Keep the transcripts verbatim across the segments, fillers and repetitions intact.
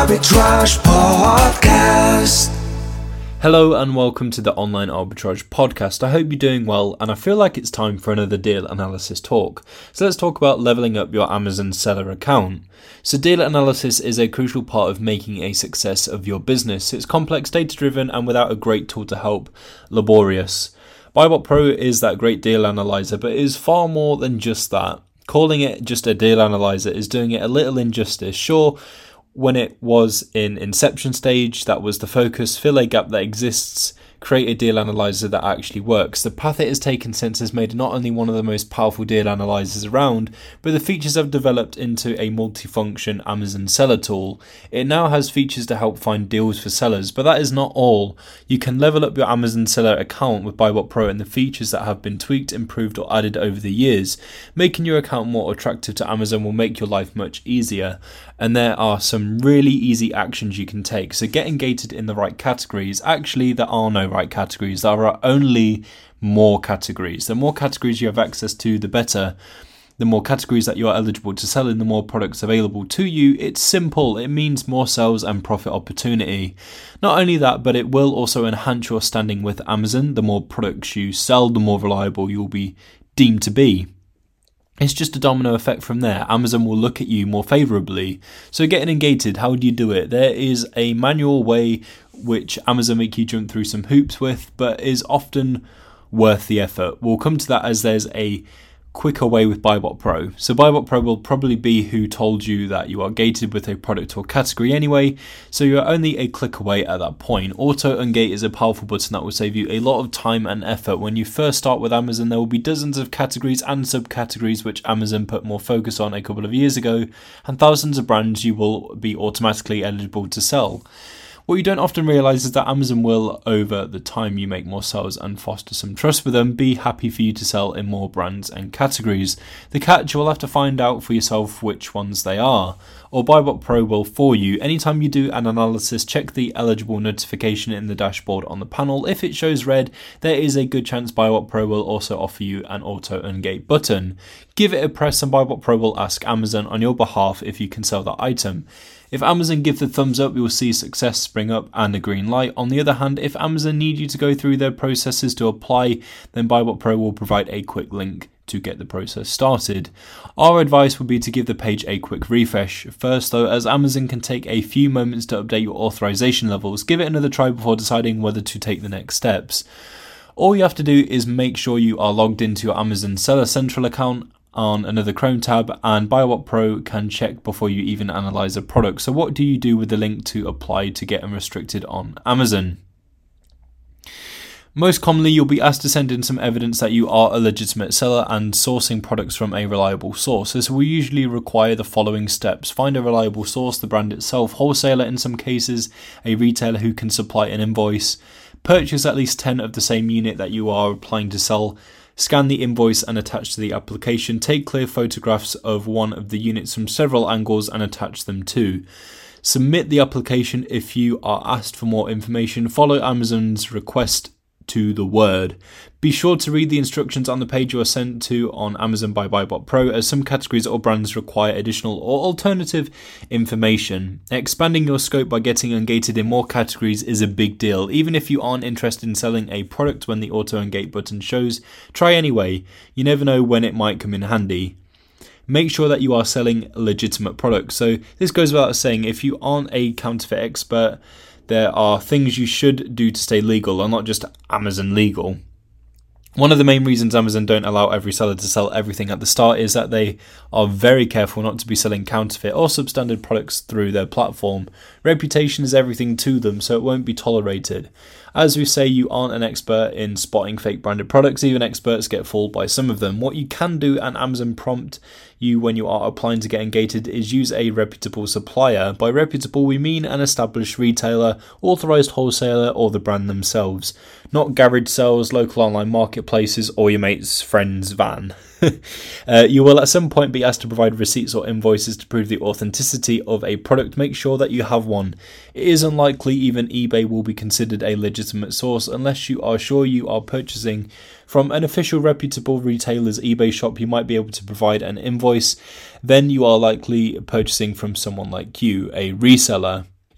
Arbitrage Podcast. Hello and welcome to the Online Arbitrage Podcast. I hope you're doing well, and I feel like it's time for another deal analysis talk. So let's talk about leveling up your Amazon seller account. So deal analysis is a crucial part of making a success of your business. It's complex, data-driven, and without a great tool to help, laborious. Buybot Pro is that great deal analyzer, but it is far more than just that. Calling it just a deal analyzer is doing it a little injustice. Sure, when it was in inception stage, that was the focus: fill a gap that exists, create a deal analyzer that actually works. The path it has taken since has made it not only one of the most powerful deal analyzers around, but the features have developed into a multifunction Amazon seller tool. It now has features to help find deals for sellers, but that is not all. You can level up your Amazon seller account with Buybot Pro and the features that have been tweaked, improved, or added over the years. Making your account more attractive to Amazon will make your life much easier, and there are some really easy actions you can take. So get engaged in the right categories. Actually, there are no right categories. There are only more categories. The more categories you have access to, the better. The more categories that you are eligible to sell in, the more products available to you. It's simple. It means more sales and profit opportunity. Not only that, but it will also enhance your standing with Amazon. The more products you sell, the more reliable you'll be deemed to be. It's just a domino effect from there. Amazon will look at you more favourably. So getting engaged, how do you do it? There is a manual way which Amazon make you jump through some hoops with, but is often worth the effort. We'll come to that as there's a quicker way with Buybot Pro. So Buybot Pro will probably be who told you that you are gated with a product or category anyway, so you're only a click away at that point. Auto Ungate is a powerful button that will save you a lot of time and effort. When you first start with Amazon, there will be dozens of categories and subcategories which Amazon put more focus on a couple of years ago, and thousands of brands you will be automatically eligible to sell. What you don't often realise is that Amazon will, over the time you make more sales and foster some trust with them, be happy for you to sell in more brands and categories. The catch, you will have to find out for yourself which ones they are, or Buybot Pro will for you. Anytime you do an analysis, check the eligible notification in the dashboard on the panel. If it shows red, there is a good chance Buybot Pro will also offer you an Auto Ungate button. Give it a press and Buybot Pro will ask Amazon on your behalf if you can sell that item. If Amazon give the thumbs up, you will see success spring up and a green light. On the other hand, if Amazon need you to go through their processes to apply, then Buybot Pro will provide a quick link to get the process started. Our advice would be to give the page a quick refresh. First though, as Amazon can take a few moments to update your authorization levels, give it another try before deciding whether to take the next steps. All you have to do is make sure you are logged into your Amazon Seller Central account on another Chrome tab, and Buybot Pro can check before you even analyze a product. So what do you do with the link to apply to get unrestricted on Amazon? Most commonly, you'll be asked to send in some evidence that you are a legitimate seller and sourcing products from a reliable source. This will usually require the following steps: find a reliable source, the brand itself, wholesaler in some cases, a retailer who can supply an invoice, purchase at least ten of the same unit that you are applying to sell, scan the invoice and attach to the application, take clear photographs of one of the units from several angles and attach them too. Submit the application if you are asked for more information. Follow Amazon's request to the word. Be sure to read the instructions on the page you are sent to on Amazon by Buybot Pro, as some categories or brands require additional or alternative information. Expanding your scope by getting ungated in more categories is a big deal. Even if you aren't interested in selling a product when the Auto Ungate button shows, try anyway. You never know when it might come in handy. Make sure that you are selling legitimate products. So this goes without saying, if you aren't a counterfeit expert, there are things you should do to stay legal, or not just Amazon legal. One of the main reasons Amazon don't allow every seller to sell everything at the start is that they are very careful not to be selling counterfeit or substandard products through their platform. Reputation is everything to them, so it won't be tolerated. As we say, you aren't an expert in spotting fake branded products. Even experts get fooled by some of them. What you can do, and Amazon prompt you when you are applying to get engaged, is use a reputable supplier. By reputable, we mean an established retailer, authorized wholesaler, or the brand themselves. Not garage sales, local online marketplaces, or your mate's friend's van. uh, you will at some point be asked to provide receipts or invoices to prove the authenticity of a product. Make sure that you have one. It is unlikely even eBay will be considered a legitimate source unless you are sure you are purchasing from an official reputable retailer's eBay shop. You might be able to provide an invoice. Then you are likely purchasing from someone like you, a reseller.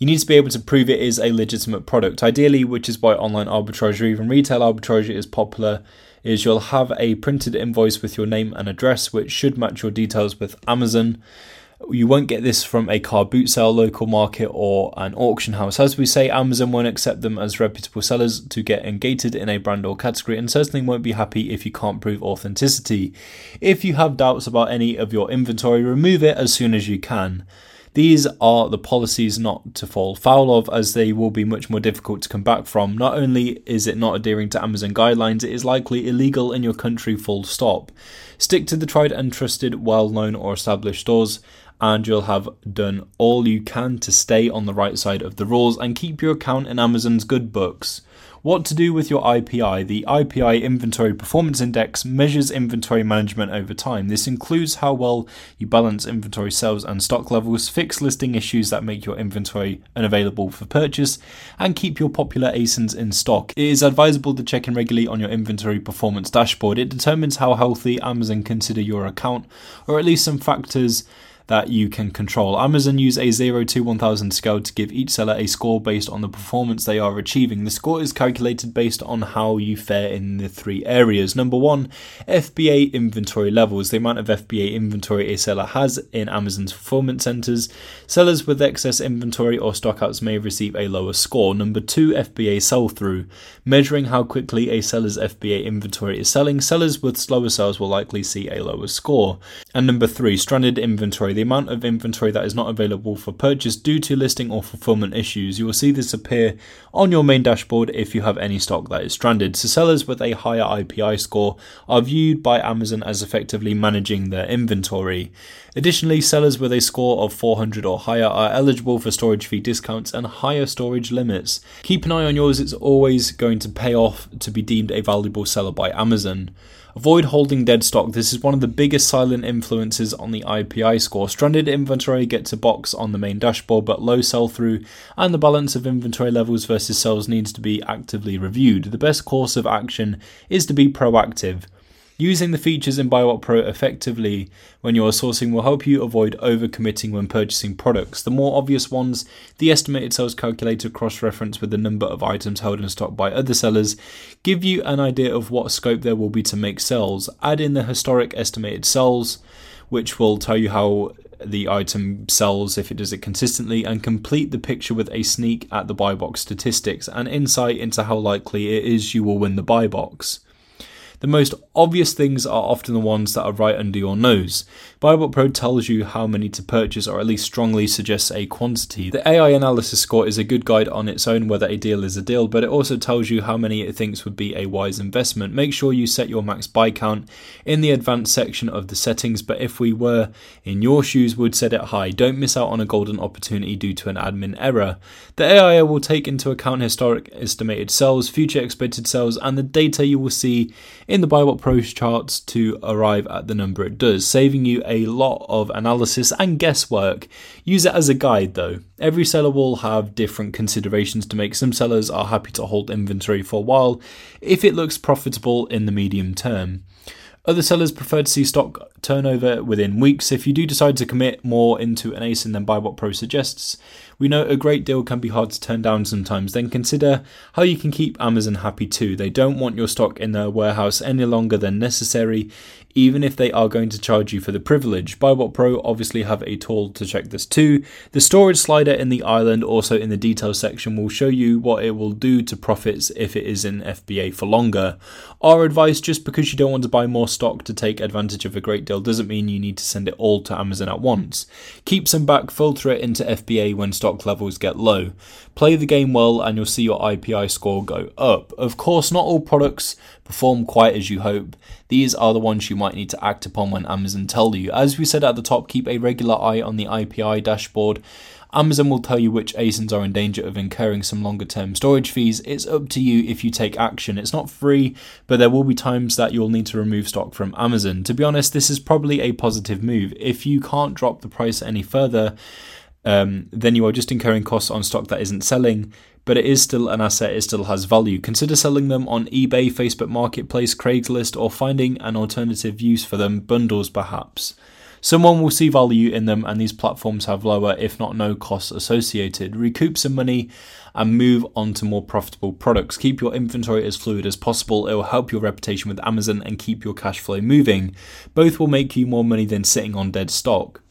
You need to be able to prove it is a legitimate product, ideally, which is why online arbitrage or even retail arbitrage is popular, is you'll have a printed invoice with your name and address, which should match your details with Amazon. You won't get this from a car boot sale, local market, or an auction house. As we say, Amazon won't accept them as reputable sellers to get engaged in a brand or category, and certainly won't be happy if you can't prove authenticity. If you have doubts about any of your inventory, remove it as soon as you can. These are the policies not to fall foul of, as they will be much more difficult to come back from. Not only is it not adhering to Amazon guidelines, it is likely illegal in your country, full stop. Stick to the tried and trusted, well-known or established stores, and you'll have done all you can to stay on the right side of the rules and keep your account in Amazon's good books. What to do with your I P I? The I P I Inventory Performance Index measures inventory management over time. This includes how well you balance inventory sales and stock levels, fix listing issues that make your inventory unavailable for purchase, and keep your popular A S I Ns in stock. It is advisable to check in regularly on your inventory performance dashboard. It determines how healthy Amazon consider your account, or at least some factors that you can control. Amazon use a zero to one thousand scale to give each seller a score based on the performance they are achieving. The score is calculated based on how you fare in the three areas. Number one, F B A inventory levels, the amount of F B A inventory a seller has in Amazon's fulfillment centers. Sellers with excess inventory or stockouts may receive a lower score. Number two, F B A sell-through, measuring how quickly a seller's F B A inventory is selling. Sellers with slower sales will likely see a lower score. And number three, stranded inventory, the amount of inventory that is not available for purchase due to listing or fulfillment issues. You will see this appear on your main dashboard if you have any stock that is stranded. So sellers with a higher I P I score are viewed by Amazon as effectively managing their inventory. Additionally, sellers with a score of four hundred or higher are eligible for storage fee discounts and higher storage limits. Keep an eye on yours, it's always going to pay off to be deemed a valuable seller by Amazon. Avoid holding dead stock. This is one of the biggest silent influences on the I P I score. Stranded inventory gets a box on the main dashboard, but low sell-through and the balance of inventory levels versus sales needs to be actively reviewed. The best course of action is to be proactive. Using the features in BuyWhat Pro effectively when you are sourcing will help you avoid overcommitting when purchasing products. The more obvious ones, the estimated sales calculator cross-reference with the number of items held in stock by other sellers, give you an idea of what scope there will be to make sales. Add in the historic estimated sales, which will tell you how the item sells if it does it consistently, and complete the picture with a sneak at the buy box statistics and insight into how likely it is you will win the buy box. The most obvious things are often the ones that are right under your nose. BuyWhat Pro tells you how many to purchase, or at least strongly suggests a quantity. The A I analysis score is a good guide on its own whether a deal is a deal, but it also tells you how many it thinks would be a wise investment. Make sure you set your max buy count in the advanced section of the settings, but if we were in your shoes, would set it high. Don't miss out on a golden opportunity due to an admin error. The A I will take into account historic estimated sales, future expected sales, and the data you will see in the BuyWhat Pro charts to arrive at the number it does, saving you a lot of analysis and guesswork. Use it as a guide though. Every seller will have different considerations to make. Some sellers are happy to hold inventory for a while if it looks profitable in the medium term. Other sellers prefer to see stock turnover within weeks. If you do decide to commit more into an A S I N than BuyWhat Pro suggests, we know a great deal can be hard to turn down sometimes. Then consider how you can keep Amazon happy too. They don't want your stock in their warehouse any longer than necessary, even if they are going to charge you for the privilege. BuyWhat Pro obviously have a tool to check this too. The storage slider in the island, also in the details section, will show you what it will do to profits if it is in F B A for longer. Our advice, just because you don't want to buy more stock to take advantage of a great deal doesn't mean you need to send it all to Amazon at once. Keep some back, filter it into F B A when stock levels get low. Play the game well and you'll see your I P I score go up. Of course, not all products perform quite as you hope. These are the ones you might need to act upon when Amazon tell you. As we said at the top, keep a regular eye on the I P I dashboard. Amazon will tell you which A S I Ns are in danger of incurring some longer term storage fees. It's up to you if you take action. It's not free, but there will be times that you'll need to remove stock from Amazon. To be honest, this is probably a positive move. If you can't drop the price any further, um, then you are just incurring costs on stock that isn't selling, but it is still an asset, it still has value. Consider selling them on eBay, Facebook Marketplace, Craigslist, or finding an alternative use for them, bundles perhaps. Someone will see value in them, and these platforms have lower, if not no, costs associated. Recoup some money and move on to more profitable products. Keep your inventory as fluid as possible. It will help your reputation with Amazon and keep your cash flow moving. Both will make you more money than sitting on dead stock.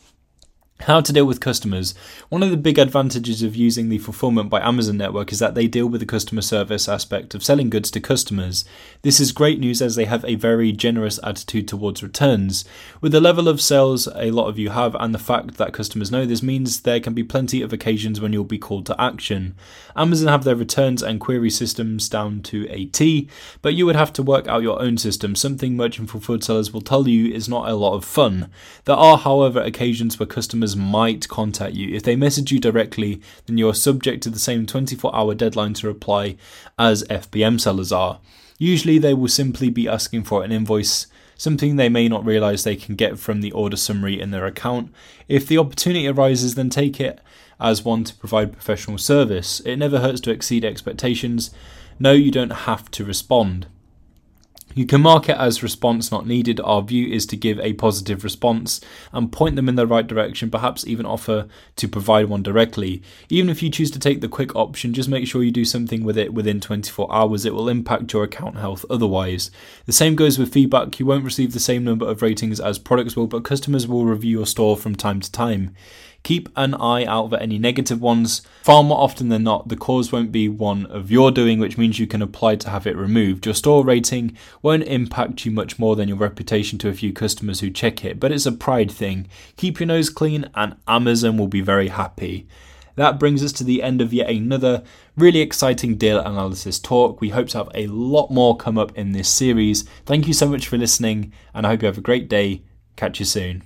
How to deal with customers. One of the big advantages of using the Fulfillment by Amazon network is that they deal with the customer service aspect of selling goods to customers. This is great news as they have a very generous attitude towards returns. With the level of sales a lot of you have and the fact that customers know this means there can be plenty of occasions when you'll be called to action. Amazon have their returns and query systems down to a T, but you would have to work out your own system, something merchant fulfilled sellers will tell you is not a lot of fun. There are, however, occasions where customers might contact you. If they message you directly, then you're subject to the same twenty-four hour deadline to reply as F B M sellers are. Usually they will simply be asking for an invoice, something they may not realise they can get from the order summary in their account. If the opportunity arises, then take it as one to provide professional service. It never hurts to exceed expectations. No, you don't have to respond. You can mark it as response not needed. Our view is to give a positive response and point them in the right direction, perhaps even offer to provide one directly. Even if you choose to take the quick option, just make sure you do something with it within twenty-four hours. It will impact your account health otherwise. The same goes with feedback. You won't receive the same number of ratings as products will, but customers will review your store from time to time. Keep an eye out for any negative ones. Far more often than not, the cause won't be one of your doing, which means you can apply to have it removed. Your store rating won't impact you much more than your reputation to a few customers who check it, but it's a pride thing. Keep your nose clean and Amazon will be very happy. That brings us to the end of yet another really exciting deal analysis talk. We hope to have a lot more come up in this series. Thank you so much for listening, and I hope you have a great day. Catch you soon.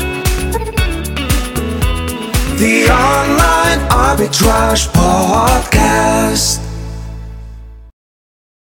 The Online Arbitrage Podcast.